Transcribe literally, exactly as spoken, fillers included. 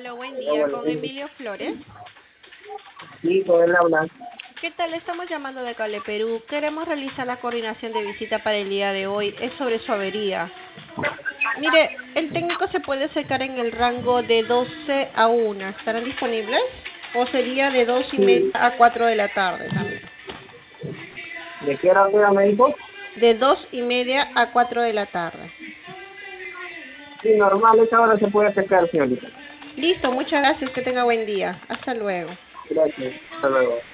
Aló, buen Hola, día, buenos con días. Emilio Flores. Sí, con él habla. ¿Qué tal? Estamos llamando de Cable Perú. Queremos realizar la coordinación de visita para el día de hoy. Es sobre su avería. Mire, el técnico se puede acercar en el rango de doce a una. ¿Estarán disponibles? ¿O sería de dos y media Sí, a cuatro de la tarde también? ¿de qué hora sea médico? De dos y media a cuatro de la tarde. Sí, normal, esa hora se puede acercar, señorita. Listo, muchas gracias. Que tenga buen día. Hasta luego. Gracias. Hasta luego.